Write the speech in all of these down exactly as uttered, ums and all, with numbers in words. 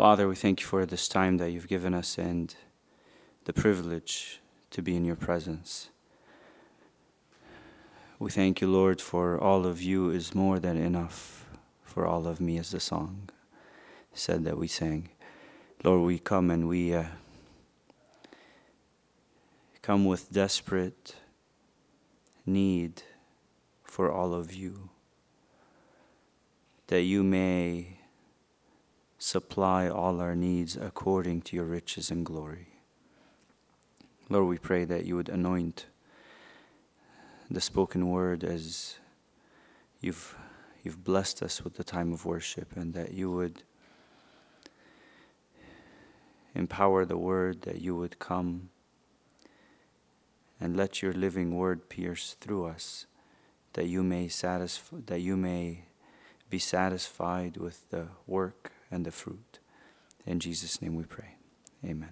Father, we thank you for this time that you've given us and the privilege to be in your presence. We thank you, Lord, for all of you is more than enough for all of me, as the song said that we sang. Lord, we come and we uh, come with desperate need for all of you, that you may supply all our needs according to your riches and glory. Lord, we pray that you would anoint the spoken word as you've you've blessed us with the time of worship, and that you would empower the word, that you would come and let your living word pierce through us, that you may satisfy, that you may be satisfied with the work and the fruit. In Jesus' name we pray. Amen.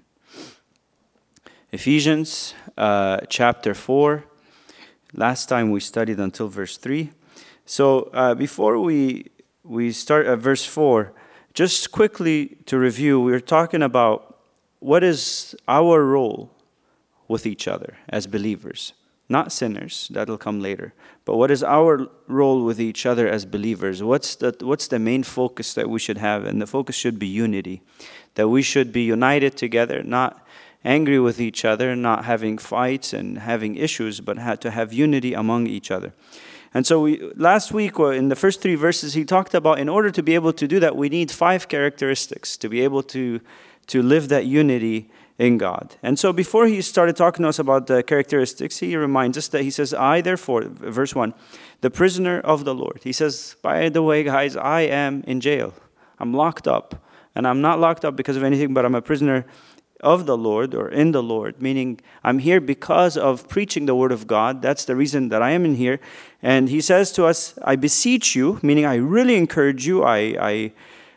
Ephesians uh, chapter four. Last time we studied until verse three. So uh, before we we start at verse four, just quickly to review, we were talking about what is our role with each other as believers. Not sinners, that'll come later. But what is our role with each other as believers? What's the, what's the main focus that we should have? And the focus should be unity. That we should be united together, not angry with each other, not having fights and having issues, but ha- to have unity among each other. And so we, last week, in the first three verses, he talked about in order to be able to do that, we need five characteristics to be able to, to live that unity in God. And so before he started talking to us about the characteristics, he reminds us that he says, I therefore, verse one, the prisoner of the Lord. He says, by the way, guys, I am in jail. I'm locked up. And I'm not locked up because of anything, but I'm a prisoner of the Lord, or in the Lord, meaning I'm here because of preaching the word of God. That's the reason that I am in here. And he says to us, I beseech you, meaning I really encourage you, I, I,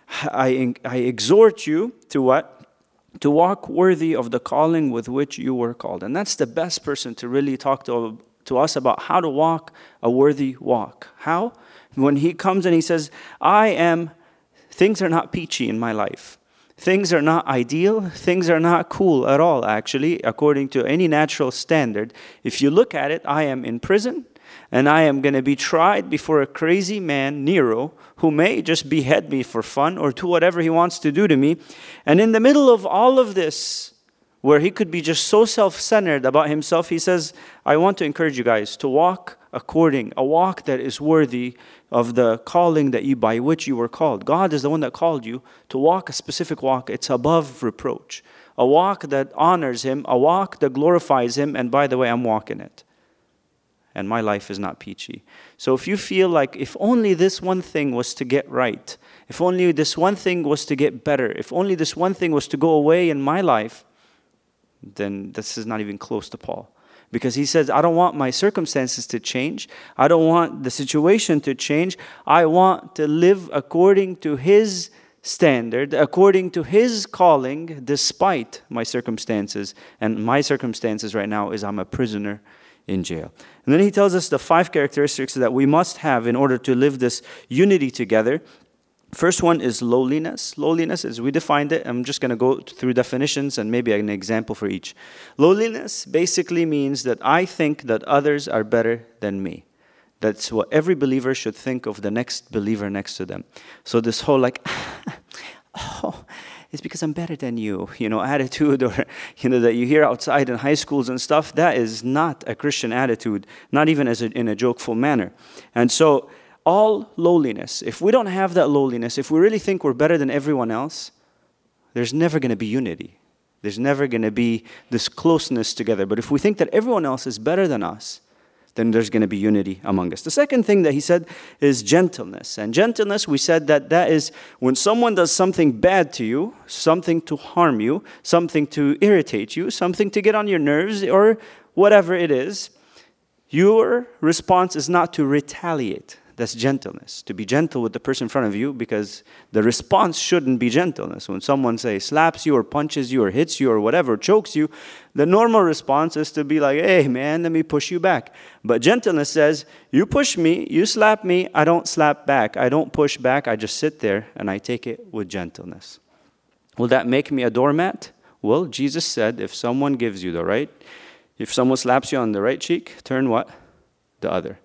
I, I exhort you to what? To walk worthy of the calling with which you were called. And that's the best person to really talk to, to us about how to walk a worthy walk. How? When he comes and he says, I am, things are not peachy in my life. Things are not ideal. Things are not cool at all, actually, according to any natural standard. If you look at it, I am in prison, and I am going to be tried before a crazy man, Nero, who may just behead me for fun or do whatever he wants to do to me. And in the middle of all of this, where he could be just so self-centered about himself, he says, I want to encourage you guys to walk according, a walk that is worthy of the calling that you, by which you were called. God is the one that called you to walk a specific walk. It's above reproach. A walk that honors him, a walk that glorifies him, and by the way, I'm walking it. And my life is not peachy. So if you feel like if only this one thing was to get right, if only this one thing was to get better, if only this one thing was to go away in my life, then this is not even close to Paul. Because he says, I don't want my circumstances to change. I don't want the situation to change. I want to live according to his standard, according to his calling, despite my circumstances. And my circumstances right now is I'm a prisoner in jail. And then he tells us the five characteristics that we must have in order to live this unity together. First one is lowliness. Lowliness, as we defined it, I'm just going to go through definitions and maybe an example for each. Lowliness basically means that I think that others are better than me. That's what every believer should think of the next believer next to them. So this whole like, oh, it's because I'm better than you, you know, attitude, or, you know, that you hear outside in high schools and stuff, that is not a Christian attitude, not even as a, in a jokeful manner. And so all lowliness, if we don't have that lowliness, if we really think we're better than everyone else, there's never going to be unity. There's never going to be this closeness together. But if we think that everyone else is better than us, then there's going to be unity among us. The second thing that he said is gentleness. And gentleness, we said that that is when someone does something bad to you, something to harm you, something to irritate you, something to get on your nerves, or whatever it is, your response is not to retaliate. That's gentleness. To be gentle with the person in front of you, because the response shouldn't be gentleness. When someone, say, slaps you or punches you or hits you or whatever, chokes you, the normal response is to be like, hey, man, let me push you back. But gentleness says, you push me, you slap me, I don't slap back. I don't push back. I just sit there and I take it with gentleness. Will that make me a doormat? Well, Jesus said, if someone gives you the right, if someone slaps you on the right cheek, turn what? The other.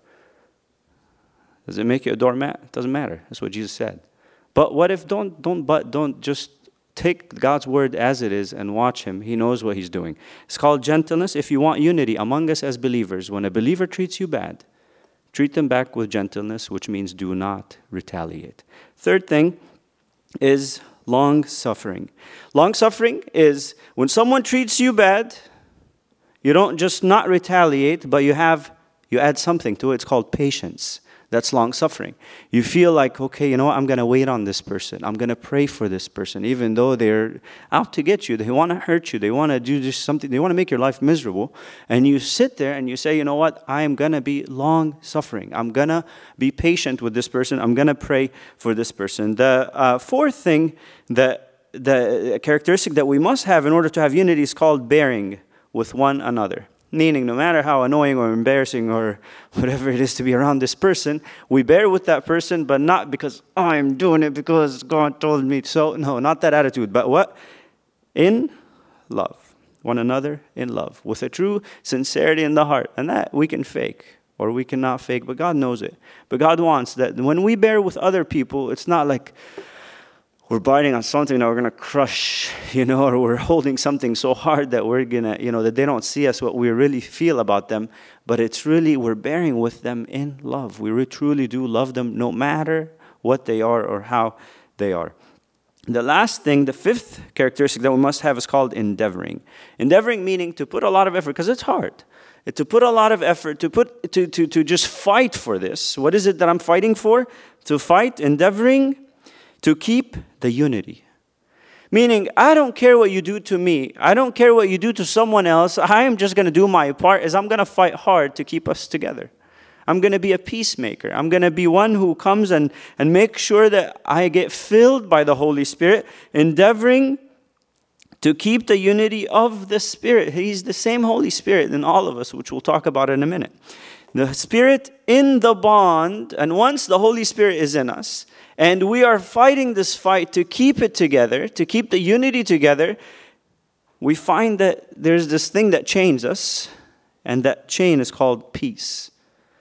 Does it make you a doormat? It doesn't matter. That's what Jesus said. But what if don't don't but don't just take God's word as it is and watch him. He knows what he's doing. It's called gentleness. If you want unity among us as believers, when a believer treats you bad, treat them back with gentleness, which means do not retaliate. Third thing is long suffering. Long suffering is when someone treats you bad, you don't just not retaliate, but you have you add something to it. It's called patience. That's long suffering. You feel like, okay, you know what? I'm going to wait on this person. I'm going to pray for this person, even though they're out to get you. They want to hurt you. They want to do just something. They want to make your life miserable. And you sit there and you say, you know what? I am going to be long suffering. I'm going to be patient with this person. I'm going to pray for this person. The uh, fourth thing, that the characteristic that we must have in order to have unity is called bearing with one another. Meaning, no matter how annoying or embarrassing or whatever it is to be around this person, we bear with that person, but not because oh, I'm doing it because God told me so. No, not that attitude. But what? In love. One another in love. With a true sincerity in the heart. And that we can fake or we cannot fake, but God knows it. But God wants that when we bear with other people, it's not like we're biting on something that we're going to crush, you know, or we're holding something so hard that we're going to, you know, that they don't see us what we really feel about them. But it's really, we're bearing with them in love. We really, truly do love them no matter what they are or how they are. The last thing, the fifth characteristic that we must have is called endeavoring. Endeavoring meaning to put a lot of effort, because it's hard. To put a lot of effort, to put to, to, to just fight for this. What is it that I'm fighting for? To fight, endeavoring to keep the unity. Meaning, I don't care what you do to me. I don't care what you do to someone else. I am just going to do my part is I'm going to fight hard to keep us together. I'm going to be a peacemaker. I'm going to be one who comes and, and make sure that I get filled by the Holy Spirit, endeavoring to keep the unity of the Spirit. He's the same Holy Spirit in all of us, which we'll talk about in a minute. The Spirit in the bond, and once the Holy Spirit is in us, and we are fighting this fight to keep it together, to keep the unity together, we find that there's this thing that chains us, and that chain is called peace.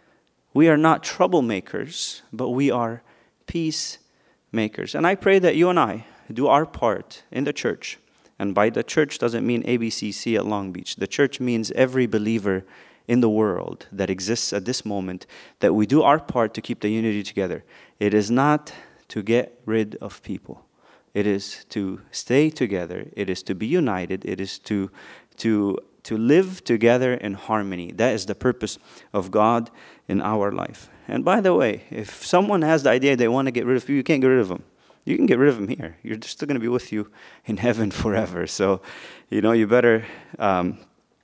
We are not troublemakers, but we are peacemakers. And I pray that you and I do our part in the church. And by the church doesn't mean A B C C at Long Beach. The church means every believer in the world that exists at this moment, that we do our part to keep the unity together. It is not to get rid of people. It is to stay together. It is to be united. It is to, to, to live together in harmony. That is the purpose of God in our life. And by the way, if someone has the idea they want to get rid of you, you can't get rid of them. You can get rid of them here. You're still going to be with you in heaven forever. So, you know, you better, um,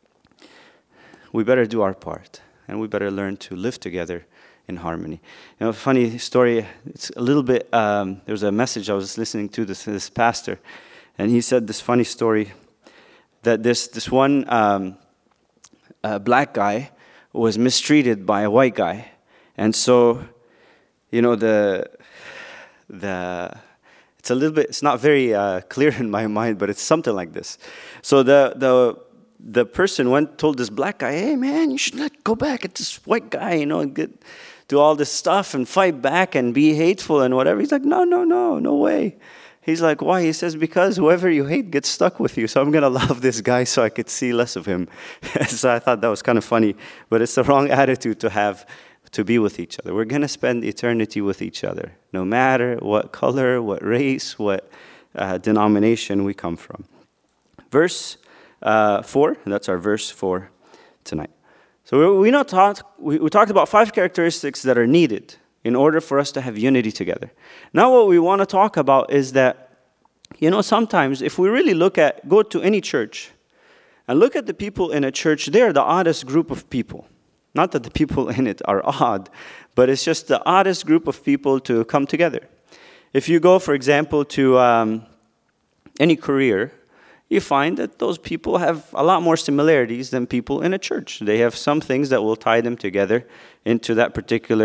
we better do our part. And we better learn to live together in harmony. You know, funny story, it's a little bit, um, there was a message I was listening to this, this pastor, and he said this funny story, that this, this one um, uh, black guy was mistreated by a white guy. And so, you know, the, the, it's a little bit, it's not very uh, clear in my mind, but it's something like this. So the, the, the person went, told this black guy, hey man, you should not go back at this white guy, you know, and get, do all this stuff and fight back and be hateful and whatever. He's like, no, no, no, no way. He's like, why? He says, because whoever you hate gets stuck with you. So I'm going to love this guy so I could see less of him. So I thought that was kind of funny, but it's the wrong attitude to have to be with each other. We're going to spend eternity with each other, no matter what color, what race, what uh, denomination we come from. Verse uh, four, that's our verse for tonight. So we, we, talked, we, we talked about five characteristics that are needed in order for us to have unity together. Now what we want to talk about is that, you know, sometimes if we really look at, go to any church and look at the people in a church, they're the oddest group of people. Not that the people in it are odd, but it's just the oddest group of people to come together. If you go, for example, to um, any career, you find that those people have a lot more similarities than people in a church. They have some things that will tie them together into that particular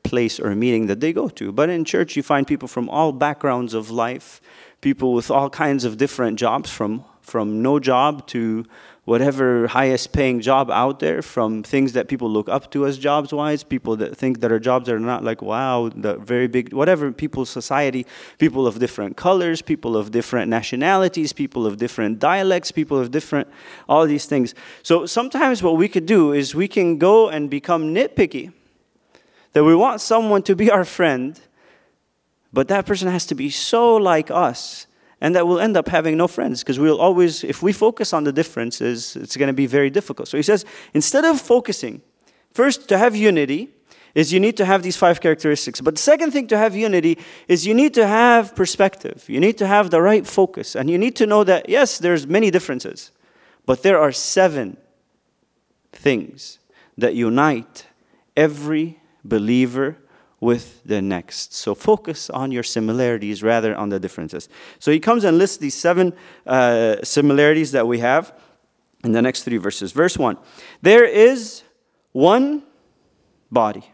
place or meeting that they go to. But in church, you find people from all backgrounds of life, people with all kinds of different jobs, from, from no job to whatever highest paying job out there, from things that people look up to as jobs-wise, people that think that our jobs are not like, wow, the very big, whatever, people's society, people of different colors, people of different nationalities, people of different dialects, people of different, all these things. So sometimes what we could do is we can go and become nitpicky, that we want someone to be our friend, but that person has to be so like us, and that we'll end up having no friends, because we'll always, if we focus on the differences, it's going to be very difficult. So he says, instead of focusing, first, to have unity is you need to have these five characteristics. But the second thing to have unity is you need to have perspective. You need to have the right focus. And you need to know that, yes, there's many differences, but there are seven things that unite every believer with the next. So focus on your similarities rather on the differences. So he comes and lists these seven uh, similarities that we have in the next three verses. Verse one, there is one body.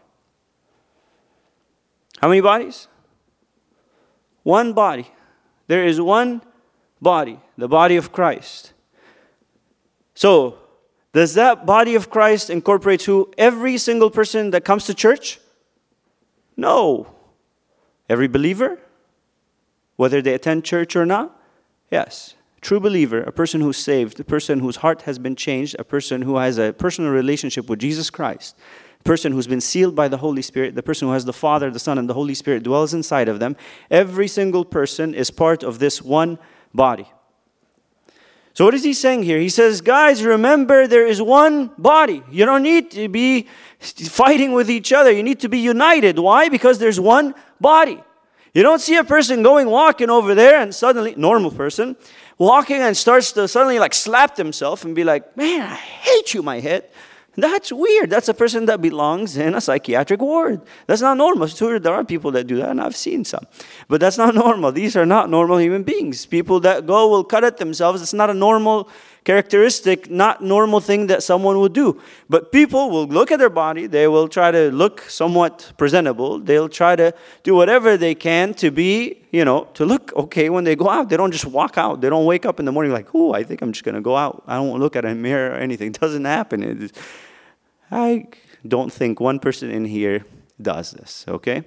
How many bodies? One body. There is one body, the body of Christ. So, does that body of Christ incorporate who? Every single person that comes to church? No. Every believer, whether they attend church or not? Yes. True believer, a person who's saved, a person whose heart has been changed, a person who has a personal relationship with Jesus Christ, a person who's been sealed by the Holy Spirit, the person who has the Father, the Son, and the Holy Spirit dwells inside of them. Every single person is part of this one body. So what is he saying here? He says, guys, remember there is one body. You don't need to be fighting with each other. You need to be united. Why? Because there's one body. You don't see a person going walking over there and suddenly, normal person, walking and starts to suddenly like slap themselves and be like, man, I hate you, my head. That's weird. That's a person that belongs in a psychiatric ward. That's not normal. Sure, there are people that do that, and I've seen some. But that's not normal. These are not normal human beings. People that go will cut at themselves. It's not a normal characteristic, not normal thing that someone would do. But people will look at their body. They will try to look somewhat presentable. They'll try to do whatever they can to be, you know, to look okay when they go out. They don't just walk out. They don't wake up in the morning like, oh, I think I'm just going to go out. I don't look at a mirror or anything. It doesn't happen. It is, I don't think one person in here does this, okay?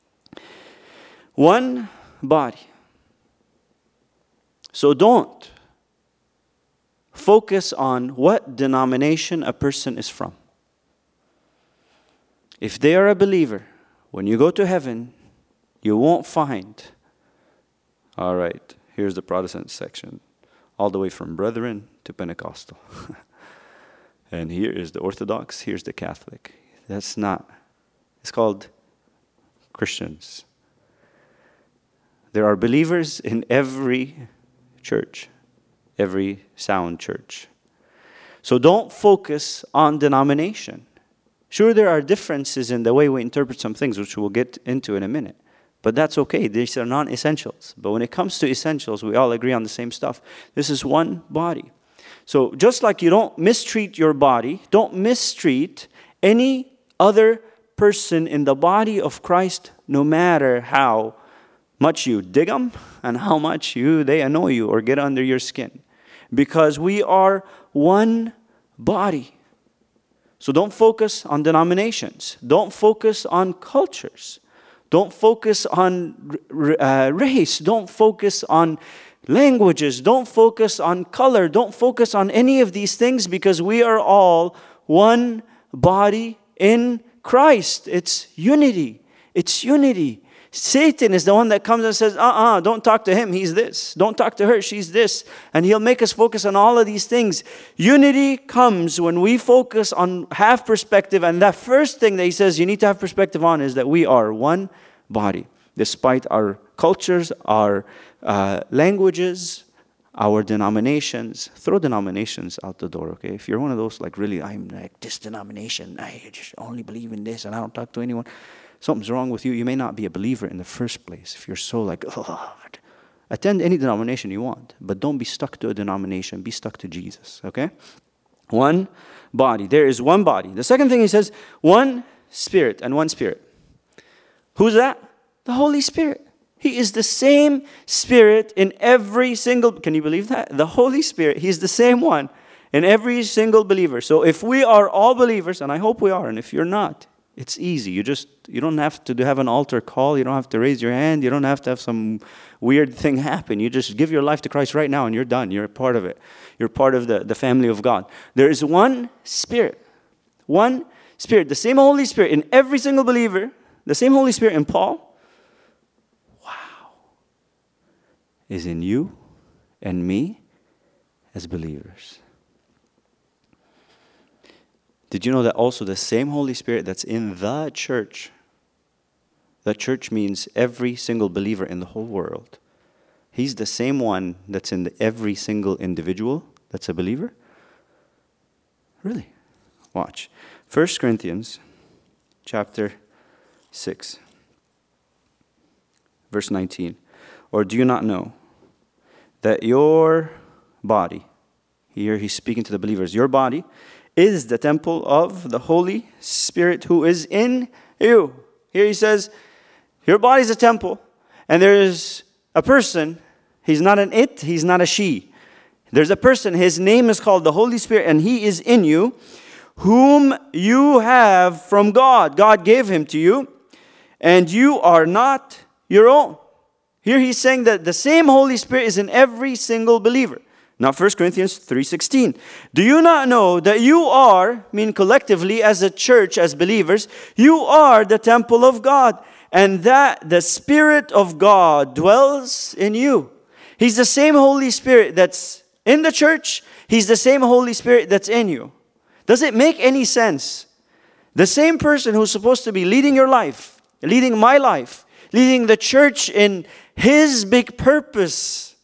One body. So don't focus on what denomination a person is from. If they are a believer, when you go to heaven, you won't find, all right, here's the Protestant section, all the way from Brethren to Pentecostal. And here is the Orthodox, here's the Catholic. That's not, it's called Christians. There are believers in every church, every sound church. So don't focus on denomination. Sure, there are differences in the way we interpret some things, which we'll get into in a minute. But that's okay. These are non-essentials. But when it comes to essentials, we all agree on the same stuff. This is one body. So just like you don't mistreat your body, don't mistreat any other person in the body of Christ, no matter how much you dig them and how much you they annoy you or get under your skin. Because we are one body. So don't focus on denominations. Don't focus on cultures. Don't focus on uh, race. Don't focus on languages. Don't focus on color. Don't focus on any of these things, because we are all one body in Christ. It's unity. It's unity. Satan is the one that comes and says, uh-uh, don't talk to him, he's this. Don't talk to her, she's this. And he'll make us focus on all of these things. Unity comes when we focus on have perspective. And that first thing that he says you need to have perspective on is that we are one body. Despite our cultures, our uh, languages, our denominations. Throw denominations out the door, okay? If you're one of those, like, really, I'm like this denomination, I just only believe in this and I don't talk to anyone. Something's wrong with you. You may not be a believer in the first place if you're so like, oh, attend any denomination you want, but don't be stuck to a denomination. Be stuck to Jesus, okay? One body. There is one body. The second thing he says, one spirit and one spirit. Who's that? The Holy Spirit. He is the same Spirit in every single, can you believe that? The Holy Spirit, He's the same one in every single believer. So if we are all believers, and I hope we are, and if you're not, it's easy. You just, you don't have to have an altar call. You don't have to raise your hand. You don't have to have some weird thing happen. You just give your life to Christ right now and you're done. You're a part of it. You're part of the, the family of God. There is one Spirit. One Spirit. The same Holy Spirit in every single believer. The same Holy Spirit in Paul. Is in you and me as believers. Did you know that also the same Holy Spirit that's in the church, the church means every single believer in the whole world. He's the same one that's in the, every single individual that's a believer? Really? Watch. First Corinthians chapter six, verse nineteen. Or do you not know that your body, here he's speaking to the believers, your body is the temple of the Holy Spirit who is in you. Here he says, your body is a temple, and there is a person. He's not an it, he's not a she. There's a person, his name is called the Holy Spirit, and he is in you, whom you have from God. God gave him to you, and you are not your own. Here he's saying that the same Holy Spirit is in every single believer. Now First Corinthians three sixteen. Do you not know that you are, mean collectively as a church, as believers, you are the temple of God, and that the Spirit of God dwells in you? He's the same Holy Spirit that's in the church. He's the same Holy Spirit that's in you. Does it make any sense? The same person who's supposed to be leading your life, leading my life, leading the church in His big purpose,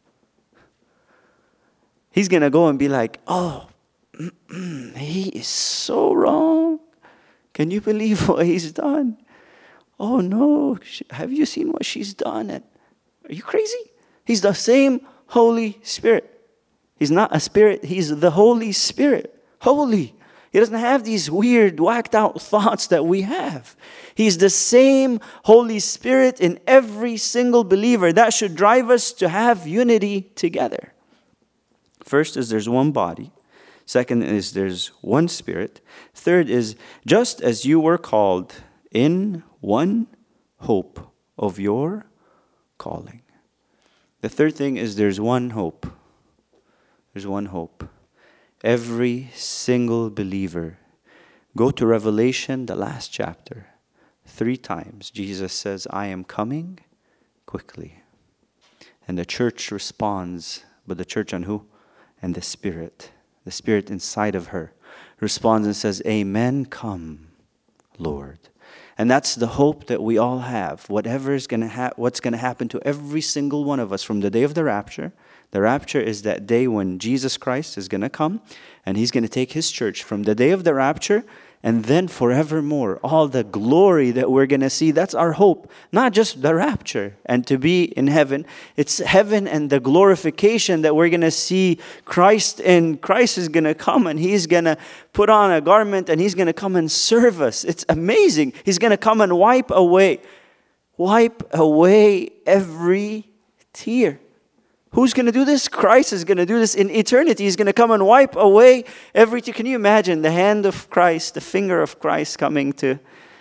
he's going to go and be like, oh, he is so wrong. Can you believe what he's done? Oh no, have you seen what she's done? Are you crazy? He's the same Holy Spirit. He's not a spirit, he's the Holy Spirit. Holy. He doesn't have these weird, whacked out thoughts that we have. He's the same Holy Spirit in every single believer. That should drive us to have unity together. First is there's one body. Second is there's one Spirit. Third is just as you were called in one hope of your calling. The third thing is there's one hope. There's one hope. Every single believer. Go to Revelation, the last chapter. Three times Jesus says, I am coming quickly. And the church responds, but the church on who? And the Spirit. The Spirit inside of her responds and says, Amen, come, Lord. And that's the hope that we all have. Whatever is going to ha- what's going to happen to every single one of us from the day of the rapture. The rapture is that day when Jesus Christ is going to come and He's going to take His church from the day of the rapture and then forevermore. All the glory that we're going to see, that's our hope. Not just the rapture and to be in heaven. It's heaven and the glorification that we're going to see Christ in. Christ is going to come and He's going to put on a garment and He's going to come and serve us. It's amazing. He's going to come and wipe away, wipe away every tear. Who's going to do this? Christ is going to do this in eternity. He's going to come and wipe away every tear. Can you imagine the hand of Christ, the finger of Christ coming to...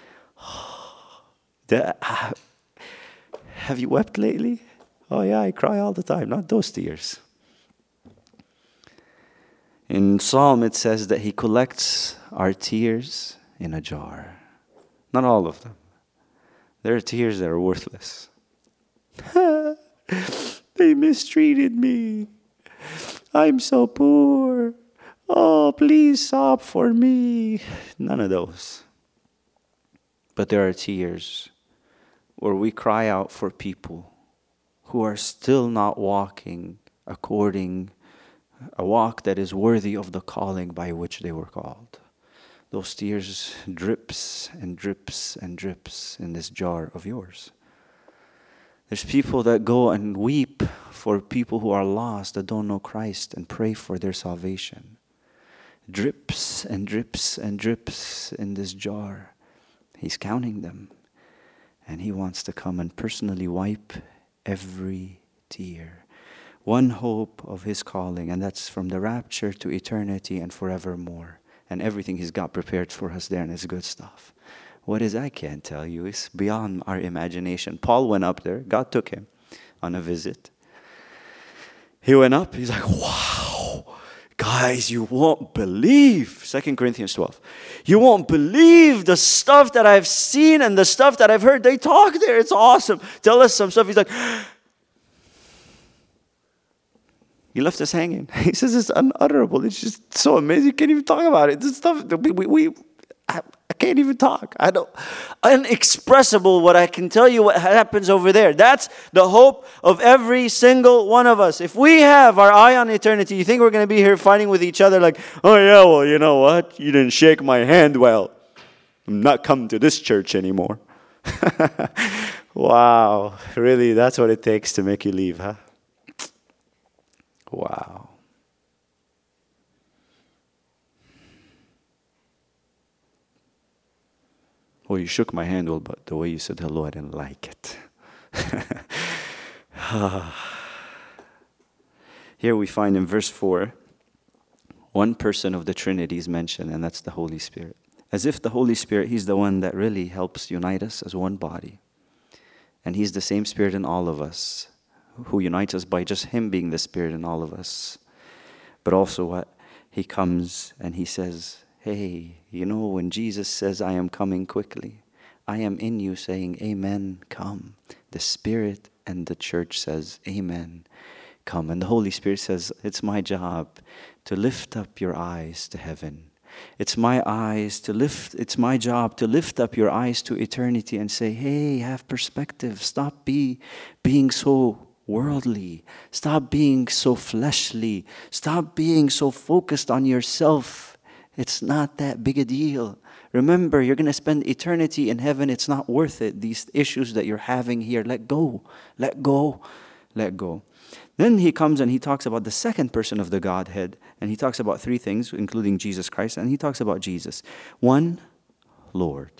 the, uh, have you wept lately? Oh yeah, I cry all the time. Not those tears. In Psalm it says that He collects our tears in a jar. Not all of them. There are tears that are worthless. They mistreated me. I'm so poor. Oh, please sob for me. None of those. But there are tears where we cry out for people who are still not walking according a walk that is worthy of the calling by which they were called. Those tears drips and drips and drips in this jar of yours. There's people that go and weep for people who are lost, that don't know Christ, and pray for their salvation. Drips and drips and drips in this jar. He's counting them. And he wants to come and personally wipe every tear. One hope of his calling, and that's from the rapture to eternity and forevermore. And everything he's got prepared for us there, and it's good stuff. What is, I can't tell you. It's beyond our imagination. Paul went up there. God took him on a visit. He went up. He's like, wow. Guys, you won't believe. Second Corinthians twelve. You won't believe the stuff that I've seen and the stuff that I've heard. They talk there. It's awesome. Tell us some stuff. He's like, he left us hanging. He says it's unutterable. It's just so amazing. You can't even talk about it. This stuff, we, we, we I, I can't even talk. I don't, unexpressible what I can tell you what happens over there. That's the hope of every single one of us. If we have our eye on eternity, you think we're going to be here fighting with each other like, oh yeah, well, you know what? You didn't shake my hand well. I'm not coming to this church anymore. Wow. Really, that's what it takes to make you leave, huh? Wow. Well, you shook my hand, well, but the way you said hello, I didn't like it. Here we find in verse four, one person of the Trinity is mentioned, and that's the Holy Spirit. As if the Holy Spirit, He's the one that really helps unite us as one body. And He's the same Spirit in all of us, who unites us by just Him being the Spirit in all of us. But also what? He comes and He says, hey, you know, when Jesus says, I am coming quickly, I am in you saying, amen, come. The Spirit and the church says, amen, come. And the Holy Spirit says, it's my job to lift up your eyes to heaven. It's my eyes to lift, it's my job to lift up your eyes to eternity and say, hey, have perspective. Stop be, being so worldly. Stop being so fleshly. Stop being so focused on yourself. It's not that big a deal. Remember, you're going to spend eternity in heaven. It's not worth it. These issues that you're having here, let go. Let go. Let go. Then he comes and he talks about the second person of the Godhead. And he talks about three things, including Jesus Christ. And he talks about Jesus. One, Lord.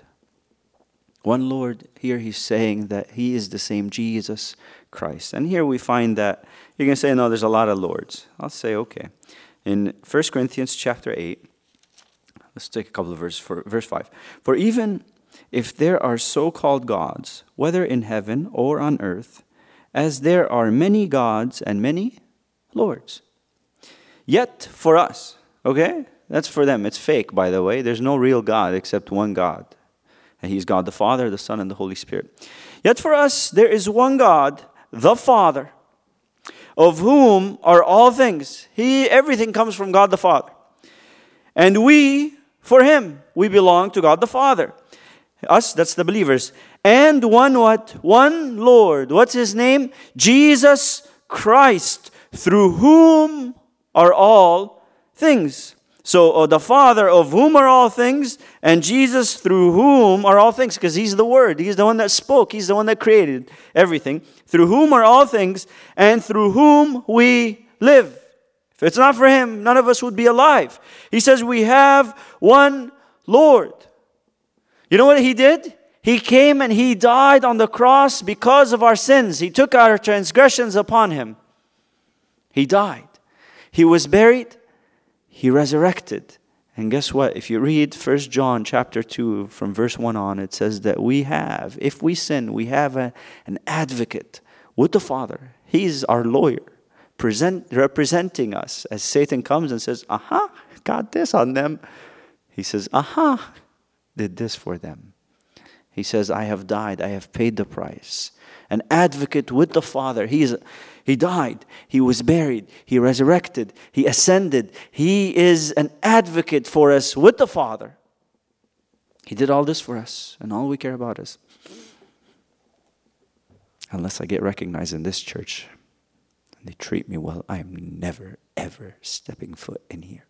One Lord. Here he's saying that he is the same Jesus Christ. And here we find that you're going to say, no, there's a lot of Lords. I'll say, okay. In First Corinthians chapter eight, let's take a couple of verses. For verse five. For even if there are so-called gods, whether in heaven or on earth, as there are many gods and many lords, yet for us, okay? That's for them. It's fake, by the way. There's no real God except one God. And He's God the Father, the Son, and the Holy Spirit. Yet for us, there is one God, the Father, of whom are all things. He, everything comes from God the Father. And we, for Him, we belong to God the Father. Us, that's the believers. And one what? One Lord. What's His name? Jesus Christ, through whom are all things. So oh, the Father, of whom are all things, and Jesus, through whom are all things, because He's the Word. He's the one that spoke. He's the one that created everything. Through whom are all things, and through whom we live. If it's not for Him, none of us would be alive. He says we have one Lord. You know what He did? He came and He died on the cross because of our sins. He took our transgressions upon Him. He died. He was buried. He resurrected. And guess what? If you read First John chapter two from verse one on, it says that we have, if we sin, we have a, an advocate with the Father. He's our lawyer, present, representing us as Satan comes and says, aha, got this on them. He says, aha, did this for them. He says, I have died. I have paid the price. An advocate with the Father. He is, he died. He was buried. He resurrected. He ascended. He is an advocate for us with the Father. He did all this for us. And all we care about is, unless I get recognized in this church and they treat me well, I am never, ever stepping foot in here.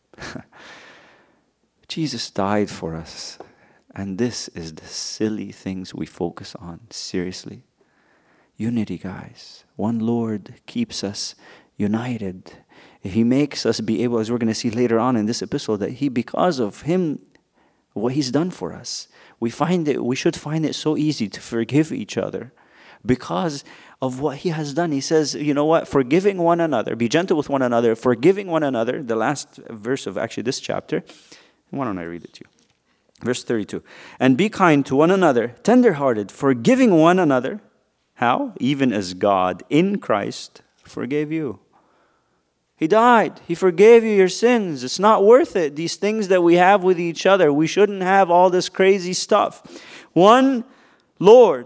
Jesus died for us. And this is the silly things we focus on. Seriously. Unity, guys. One Lord keeps us united. He makes us be able, as we're going to see later on in this epistle, that He, because of Him what he's done for us. We find it, we should find it so easy to forgive each other because of what he has done. He says, you know what, forgiving one another, be gentle with one another, forgiving one another, the last verse of actually this chapter. Why don't I read it to you? Verse thirty-two. And be kind to one another, tenderhearted, forgiving one another. How? Even as God in Christ forgave you. He died. He forgave you your sins. It's not worth it. These things that we have with each other, we shouldn't have all this crazy stuff. One Lord.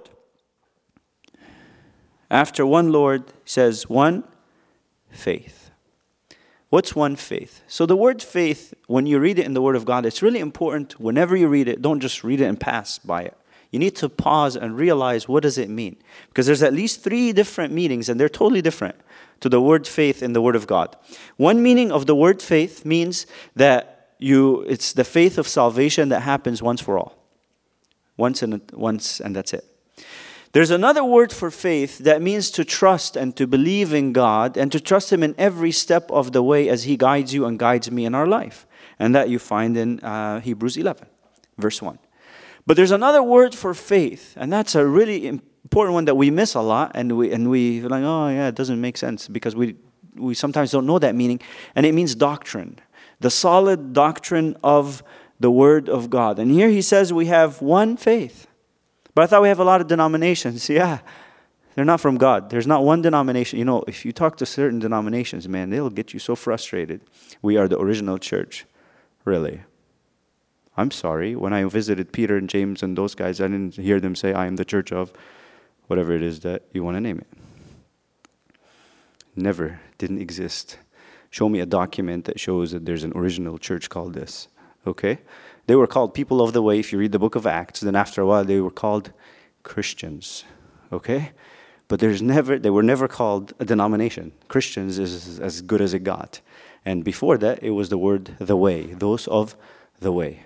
After one Lord says one faith. What's one faith? So the word faith, when you read it in the Word of God, it's really important. Whenever you read it, don't just read it and pass by it. You need to pause and realize, what does it mean? Because there's at least three different meanings, and they're totally different to the word faith in the Word of God. One meaning of the word faith means that you it's the faith of salvation that happens once for all. Once and once, and that's it. There's another word for faith that means to trust and to believe in God and to trust Him in every step of the way as He guides you and guides me in our life. And that you find in uh, Hebrews eleven, verse one. But there's another word for faith, and that's a really important one that we miss a lot, and we and we like, oh yeah, it doesn't make sense because we we sometimes don't know that meaning, and it means doctrine, the solid doctrine of the Word of God. And here he says we have one faith. But I thought we have a lot of denominations. Yeah, they're not from God. There's not one denomination. You know, if you talk to certain denominations, man, they'll get you so frustrated. We are the original church. Really. I'm sorry. When I visited Peter and James and those guys, I didn't hear them say, I am the church of whatever it is that you want to name it. Never. Didn't exist. Show me a document that shows that there's an original church called this. Okay? They were called people of the way. If you read the book of Acts, then after a while they were called Christians. Okay? But there's never, they were never called a denomination. Christians is as good as it got. And before that, it was the word the way. Those of the way.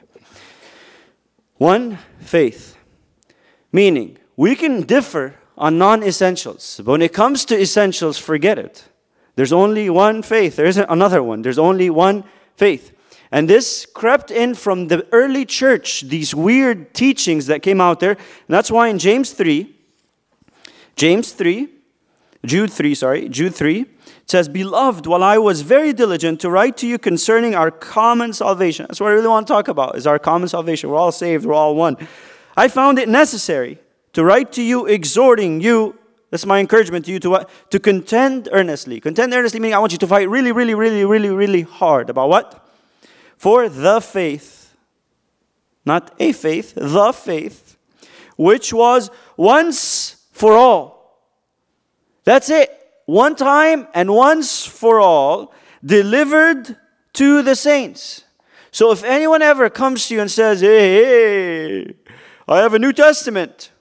One faith. Meaning, we can differ on non-essentials. But when it comes to essentials, forget it. There's only one faith. There isn't another one. There's only one faith. And this crept in from the early church, these weird teachings that came out there. And that's why in James three, James three, Jude three, sorry, Jude three, it says, Beloved, while I was very diligent to write to you concerning our common salvation. That's what I really want to talk about, is our common salvation. We're all saved, we're all one. I found it necessary to write to you, exhorting you, that's my encouragement to you, to what? To contend earnestly. Contend earnestly meaning I want you to fight really, really, really, really, really hard. About what? For the faith, not a faith, the faith, which was once for all. That's it. One time and once for all, delivered to the saints. So if anyone ever comes to you and says, hey, hey, I have a New Testament.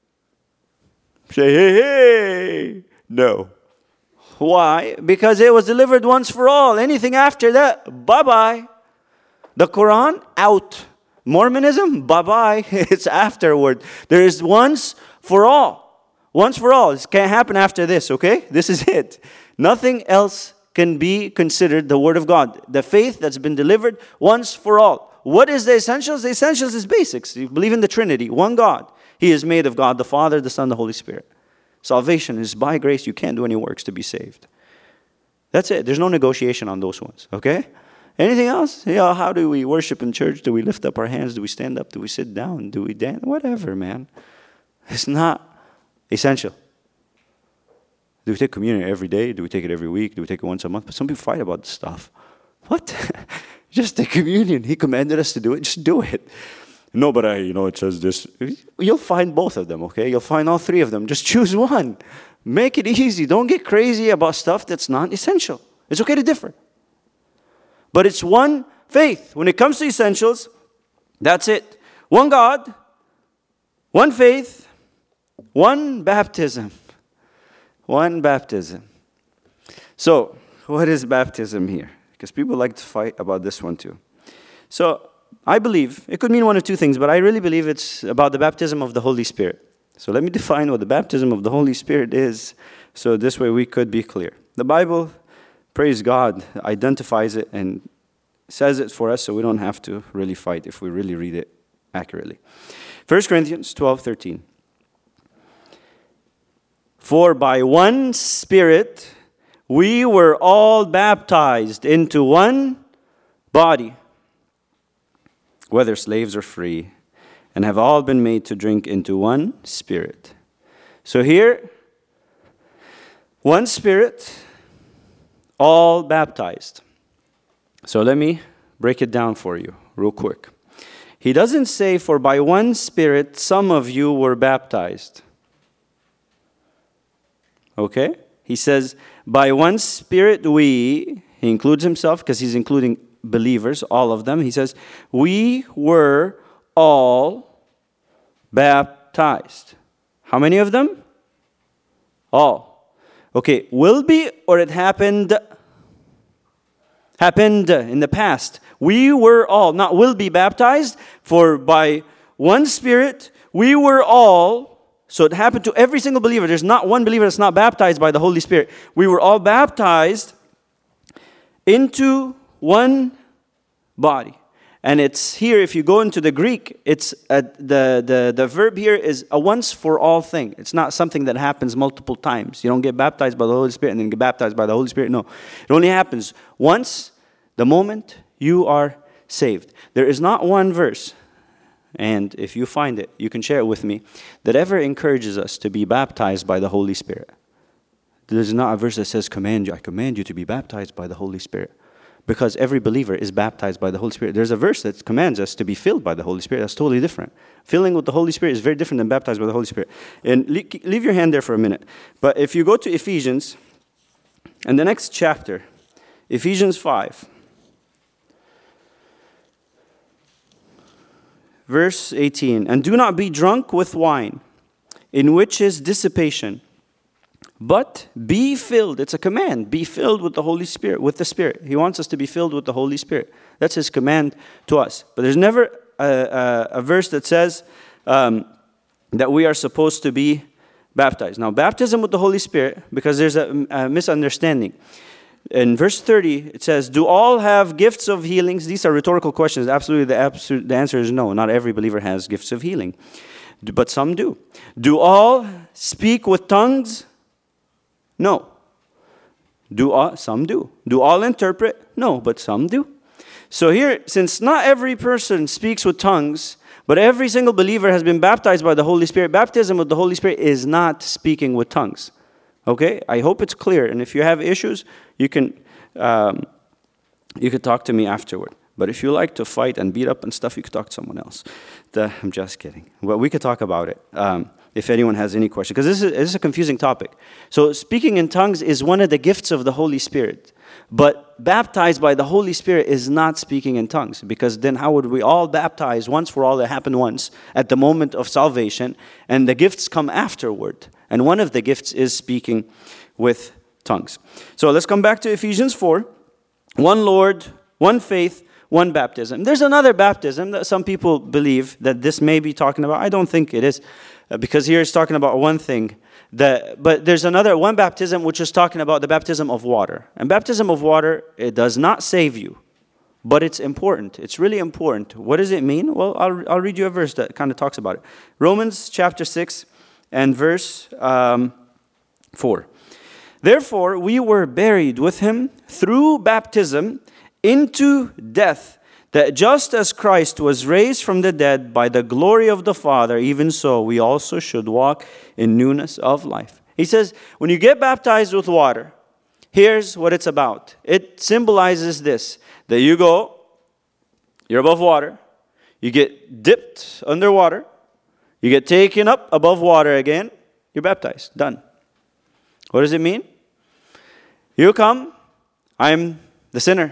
Say, hey, hey. No. Why? Because it was delivered once for all. Anything after that, bye-bye. The Quran, out. Mormonism, bye-bye. It's afterward. There is once for all. Once for all. It can't happen after this, okay? This is it. Nothing else can be considered the Word of God. The faith that's been delivered once for all. What is the essentials? The essentials is basics. You believe in the Trinity. One God. He is made of God, the Father, the Son, the Holy Spirit. Salvation is by grace. You can't do any works to be saved. That's it. There's no negotiation on those ones, okay? Anything else? Yeah, how do we worship in church? Do we lift up our hands? Do we stand up? Do we sit down? Do we dance? Whatever, man. It's not essential. Do we take communion every day? Do we take it every week? Do we take it once a month? But some people fight about this stuff. What? Just take communion. He commanded us to do it. Just do it. No, but I, you know, it says this. You'll find both of them, okay? You'll find all three of them. Just choose one. Make it easy. Don't get crazy about stuff that's not essential. It's okay to differ. But it's one faith. When it comes to essentials, that's it. One God, one faith, one baptism. One baptism. So, what is baptism here? Because people like to fight about this one too. So, I believe, it could mean one of two things, but I really believe it's about the baptism of the Holy Spirit. So let me define what the baptism of the Holy Spirit is, so this way we could be clear. The Bible, praise God, identifies it and says it for us, so we don't have to really fight if we really read it accurately. First Corinthians twelve thirteen. For by one Spirit we were all baptized into one body, whether slaves or free, and have all been made to drink into one Spirit. So here, one Spirit, all baptized. So let me break it down for you real quick. He doesn't say, for by one Spirit some of you were baptized. Okay? He says, by one Spirit we, he includes himself because he's including believers, all of them. He says, we were all baptized. How many of them? All. Okay, will be or it happened? Happened in the past. We were all, not will be baptized, for by one Spirit we were all. So it happened to every single believer. There's not one believer that's not baptized by the Holy Spirit. We were all baptized into one body. And it's here, if you go into the Greek, it's a, the, the, the verb here is a once for all thing. It's not something that happens multiple times. You don't get baptized by the Holy Spirit and then get baptized by the Holy Spirit. No. It only happens once, the moment you are saved. There is not one verse, and if you find it, you can share it with me, that ever encourages us to be baptized by the Holy Spirit. There's not a verse that says, command you, I command you to be baptized by the Holy Spirit. Because every believer is baptized by the Holy Spirit. There's a verse that commands us to be filled by the Holy Spirit. That's totally different. Filling with the Holy Spirit is very different than baptized by the Holy Spirit. And leave your hand there for a minute. But if you go to Ephesians, and the next chapter, Ephesians five, verse eighteen, and do not be drunk with wine, in which is dissipation, but be filled. It's a command. Be filled with the Holy Spirit, with the Spirit. He wants us to be filled with the Holy Spirit. That's His command to us. But there's never a, a, a verse that says um, that we are supposed to be baptized. Now, baptism with the Holy Spirit, because there's a, a misunderstanding. In verse thirty, it says, do all have gifts of healings? These are rhetorical questions. Absolutely, the, absolute, the answer is no. Not every believer has gifts of healing, but some do. Do all speak with tongues? No. Do all, some do. Do all interpret? No, but some do. So here, since not every person speaks with tongues, but every single believer has been baptized by the Holy Spirit, baptism with the Holy Spirit is not speaking with tongues. Okay? I hope it's clear. And if you have issues, you can um, you can talk to me afterward. But if you like to fight and beat up and stuff, you could talk to someone else. The, I'm just kidding. Well, we could talk about it um, if anyone has any question. Because this is, this is a confusing topic. So speaking in tongues is one of the gifts of the Holy Spirit. But baptized by the Holy Spirit is not speaking in tongues. Because then how would we all baptize once for all? That happened once at the moment of salvation. And the gifts come afterward. And one of the gifts is speaking with tongues. So let's come back to Ephesians four. One Lord, one faith, one baptism. There's another baptism that some people believe that this may be talking about. I don't think it is, because here it's talking about one thing. That, but there's another, one baptism, which is talking about the baptism of water. And baptism of water, it does not save you, but it's important. It's really important. What does it mean? Well, I'll, I'll read you a verse that kind of talks about it. Romans chapter six and verse um, four. Therefore, we were buried with him through baptism into death, that just as Christ was raised from the dead by the glory of the Father, even so we also should walk in newness of life. He says, when you get baptized with water, here's what it's about. It symbolizes this, that you go, you're above water, you get dipped underwater, you get taken up above water again, you're baptized, done. What does it mean? You come, I'm the sinner.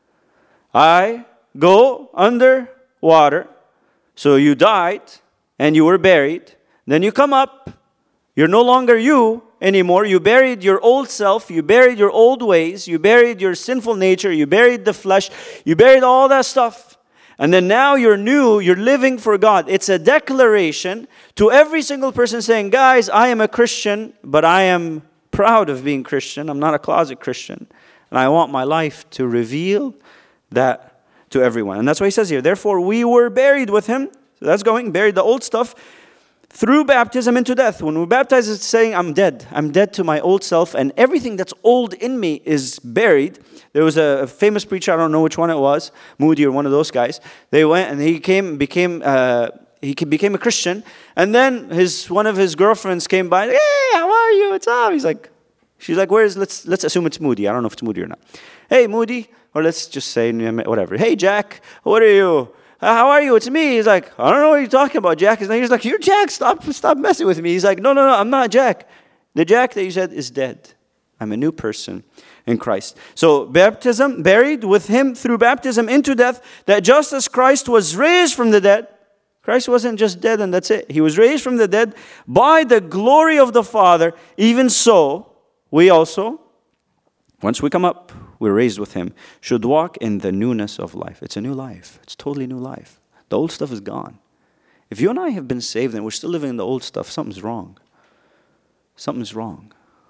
I go under water, so you died and you were buried. Then you come up, you're no longer you anymore. You buried your old self, you buried your old ways, you buried your sinful nature, you buried the flesh, you buried all that stuff. And then now you're new, you're living for God. It's a declaration to every single person saying, guys, I am a Christian, but I am proud of being Christian. I'm not a closet Christian. And I want my life to reveal that to everyone. And that's why he says here, therefore we were buried with him. So that's going, buried the old stuff, through baptism into death. When we're baptized, it's saying, I'm dead. I'm dead to my old self, and everything that's old in me is buried. There was a famous preacher, I don't know which one it was, Moody or one of those guys. They went and he came, became, uh, he became a Christian. And then his one of his girlfriends came by, hey, how are you? What's up? He's like, she's like, where's, let's, let's assume it's Moody. I don't know if it's Moody or not. Hey, Moody, or let's just say, whatever. Hey, Jack, what are you? How are you? It's me. He's like, I don't know what you're talking about, Jack. He's like, you're Jack. Stop, stop messing with me. He's like, no, no, no, I'm not Jack. The Jack that you said is dead. I'm a new person in Christ. So baptism, buried with him through baptism into death, that just as Christ was raised from the dead, Christ wasn't just dead and that's it. He was raised from the dead by the glory of the Father. Even so, we also, once we come up, we're raised with him, should walk in the newness of life. It's a new life. It's totally new life. The old stuff is gone. If you and I have been saved and we're still living in the old stuff, something's wrong. Something's wrong.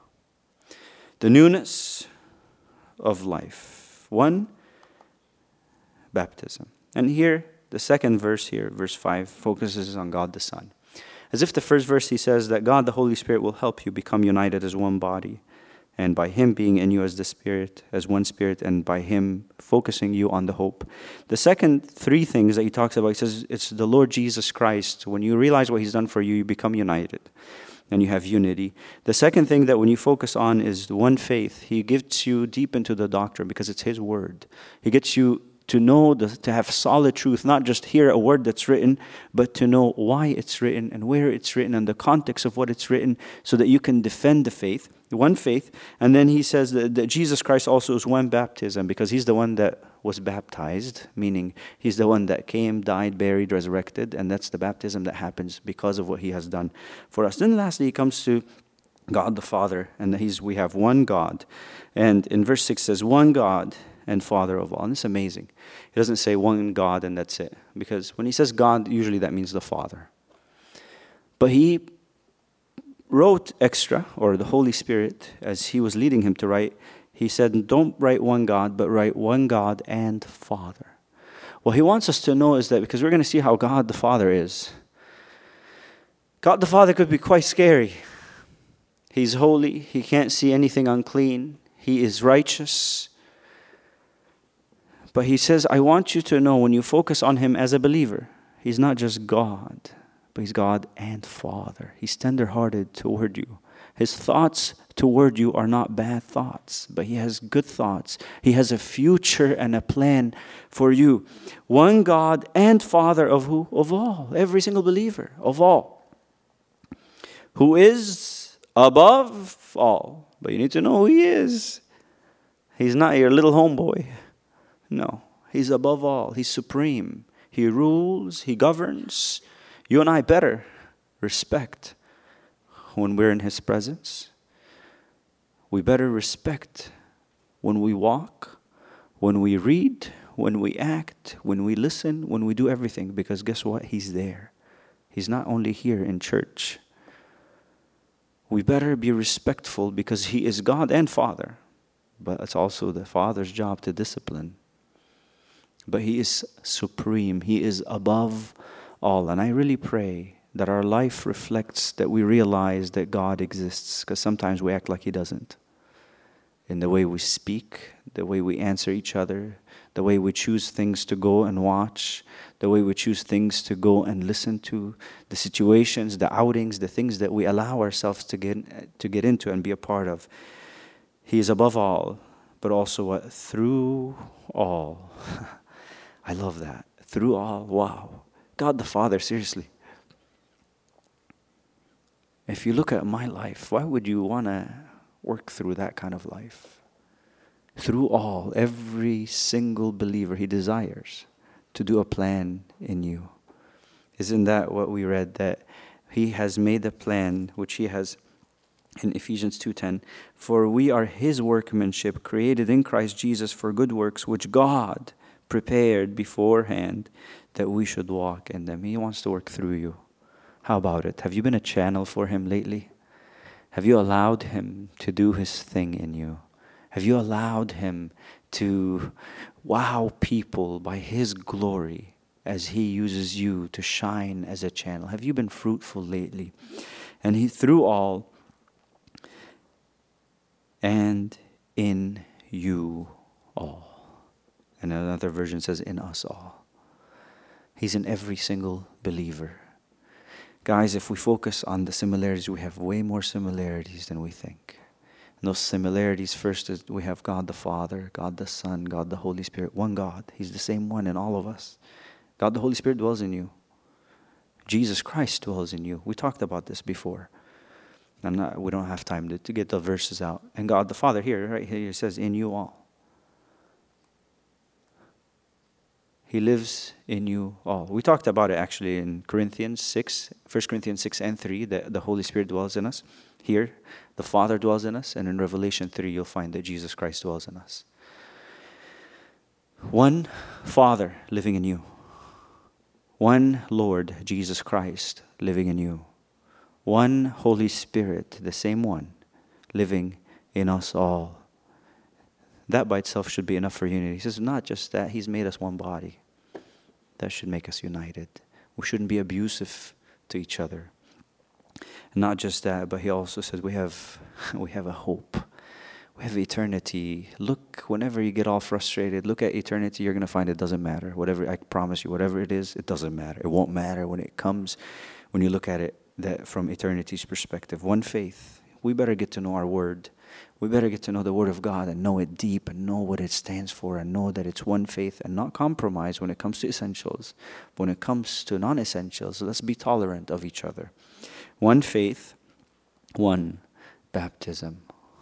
The newness of life. One, baptism. And here, the second verse here, verse five, focuses on God the Son. As if the first verse he says that God the Holy Spirit will help you become united as one body. And by him being in you as the Spirit, as one Spirit, and by him focusing you on the hope. The second three things that he talks about, he says it's the Lord Jesus Christ. When you realize what he's done for you, you become united. And you have unity. The second thing that when you focus on is the one faith. He gets you deep into the doctrine because it's his word. He gets you to know, the, to have solid truth, not just hear a word that's written, but to know why it's written and where it's written and the context of what it's written so that you can defend the faith, one faith. And then he says that, that Jesus Christ also is one baptism because he's the one that was baptized, meaning he's the one that came, died, buried, resurrected, and that's the baptism that happens because of what he has done for us. Then lastly, he comes to God the Father, and he's we have one God. And in verse six says, one God and Father of all. And it's amazing. He doesn't say one God and that's it. Because when he says God, usually that means the Father. But he wrote extra, or the Holy Spirit, as he was leading him to write, he said, don't write one God, but write one God and Father. What he wants us to know is that, because we're going to see how God the Father is. God the Father could be quite scary. He's holy. He can't see anything unclean. He is righteous. But he says, I want you to know when you focus on him as a believer, he's not just God, but he's God and Father. He's tender-hearted toward you. His thoughts toward you are not bad thoughts, but he has good thoughts. He has a future and a plan for you. One God and Father of who? Of all. Every single believer. Of all. Who is above all. But you need to know who he is. He's not your little homeboy. No, he's above all. He's supreme. He rules. He governs. You and I better respect when we're in his presence. We better respect when we walk, when we read, when we act, when we listen, when we do everything. Because guess what? He's there. He's not only here in church. We better be respectful because he is God and Father. But it's also the Father's job to discipline. But he is supreme. He is above all. And I really pray that our life reflects that we realize that God exists. Because sometimes we act like he doesn't. In the way we speak, the way we answer each other, the way we choose things to go and watch, the way we choose things to go and listen to, the situations, the outings, the things that we allow ourselves to get, to get into and be a part of. He is above all, but also what? Through all. I love that. Through all. Wow. God the Father, seriously. If you look at my life, why would you want to work through that kind of life? Through all, every single believer, he desires to do a plan in you. Isn't that what we read? That he has made a plan, which he has in Ephesians two ten. For we are his workmanship, created in Christ Jesus for good works, which God prepared beforehand that we should walk in them. He wants to work through you. How about it? Have you been a channel for him lately? Have you allowed him to do his thing in you? Have you allowed him to wow people by His glory as He uses you to shine as a channel? Have you been fruitful lately? And He, through all, and in you all. And another version says, in us all. He's in every single believer. Guys, if we focus on the similarities, we have way more similarities than we think. And those similarities, first is we have God the Father, God the Son, God the Holy Spirit, one God. He's the same one in all of us. God the Holy Spirit dwells in you. Jesus Christ dwells in you. We talked about this before. I'm not, we don't have time to, to get the verses out. And God the Father here, right here, it says, in you all. He lives in you all. We talked about it actually in Corinthians six, First Corinthians six and three, that the Holy Spirit dwells in us. Here, the Father dwells in us. And in Revelation three, you'll find that Jesus Christ dwells in us. One Father living in you. One Lord, Jesus Christ, living in you. One Holy Spirit, the same one, living in us all. That by itself should be enough for unity. He says, not just that, He's made us one body. That should make us united. We shouldn't be abusive to each other. And not just that, but He also says we have we have a hope. We have eternity. Look, whenever you get all frustrated, look at eternity, you're going to find it doesn't matter. Whatever, I promise you, whatever it is, it doesn't matter. It won't matter when it comes, when you look at it that from eternity's perspective. One faith. We better get to know our word. We better get to know the Word of God and know it deep and know what it stands for and know that it's one faith and not compromise when it comes to essentials. But when it comes to non-essentials, let's be tolerant of each other. One faith, one baptism.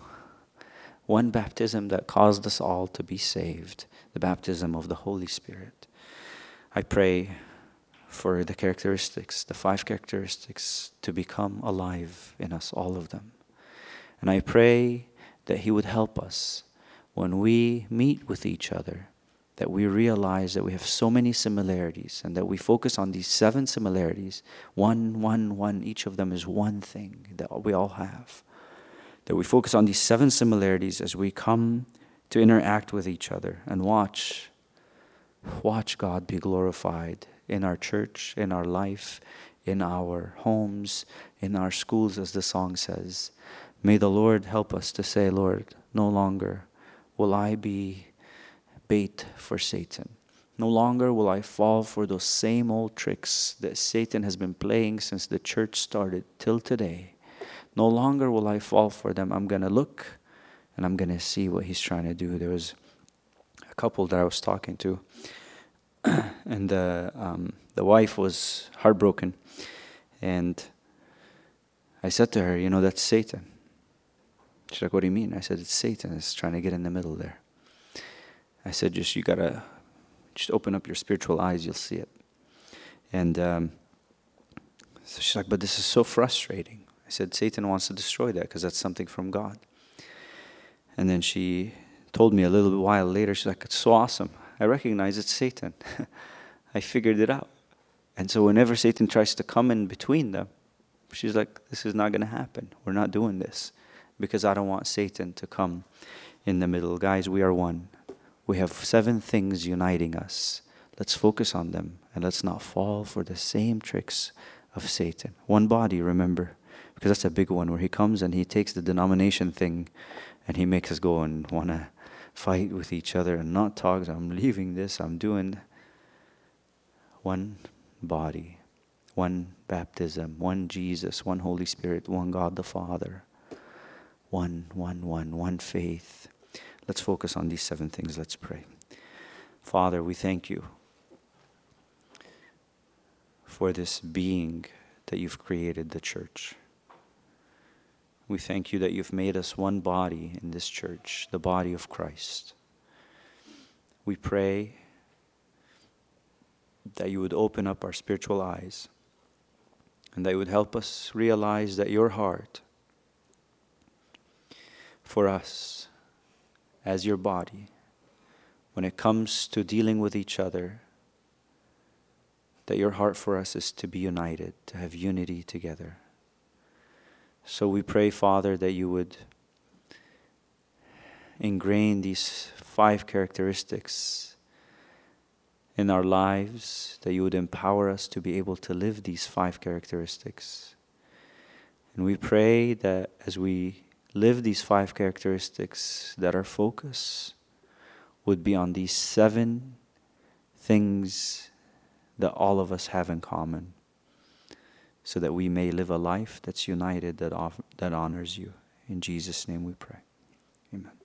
One baptism that caused us all to be saved, the baptism of the Holy Spirit. I pray for the characteristics, the five characteristics, to become alive in us, all of them. And I pray that He would help us when we meet with each other, that we realize that we have so many similarities and that we focus on these seven similarities. One, one, one, each of them is one thing that we all have. That we focus on these seven similarities as we come to interact with each other and watch, watch God be glorified in our church, in our life, in our homes, in our schools, as the song says. May the Lord help us to say, Lord, no longer will I be bait for Satan. No longer will I fall for those same old tricks that Satan has been playing since the church started till today. No longer will I fall for them. I'm going to look and I'm going to see what he's trying to do. There was a couple that I was talking to, and the, um, the wife was heartbroken. And I said to her, you know, that's Satan. She's like, what do you mean? I said, it's Satan. It's trying to get in the middle there. I said, just you got to just open up your spiritual eyes. You'll see it. And um, so she's like, but this is so frustrating. I said, Satan wants to destroy that because that's something from God. And then she told me a little while later, she's like, it's so awesome. I recognize it's Satan. I figured it out. And so whenever Satan tries to come in between them, she's like, this is not going to happen. We're not doing this because I don't want Satan to come in the middle. Guys, we are one. We have seven things uniting us. Let's focus on them and let's not fall for the same tricks of Satan. One body, remember, because that's a big one where he comes and he takes the denomination thing and he makes us go and want to fight with each other and not talk. I'm leaving this, I'm doing one body, one baptism, one Jesus, one Holy Spirit, one God the Father, one, one, one, one faith. Let's focus on these seven things. Let's pray. Father, we thank you for this being that you've created, the church. We thank you that you've made us one body in this church, the body of Christ. We pray that you would open up our spiritual eyes and that you would help us realize that your heart for us as your body, when it comes to dealing with each other, that your heart for us is to be united, to have unity together. So we pray, Father, that you would ingrain these five characteristics in our lives, that you would empower us to be able to live these five characteristics. And we pray that as we live these five characteristics, that our focus would be on these seven things that all of us have in common, so that we may live a life that's united, that, off- that honors you. In Jesus' name we pray. Amen.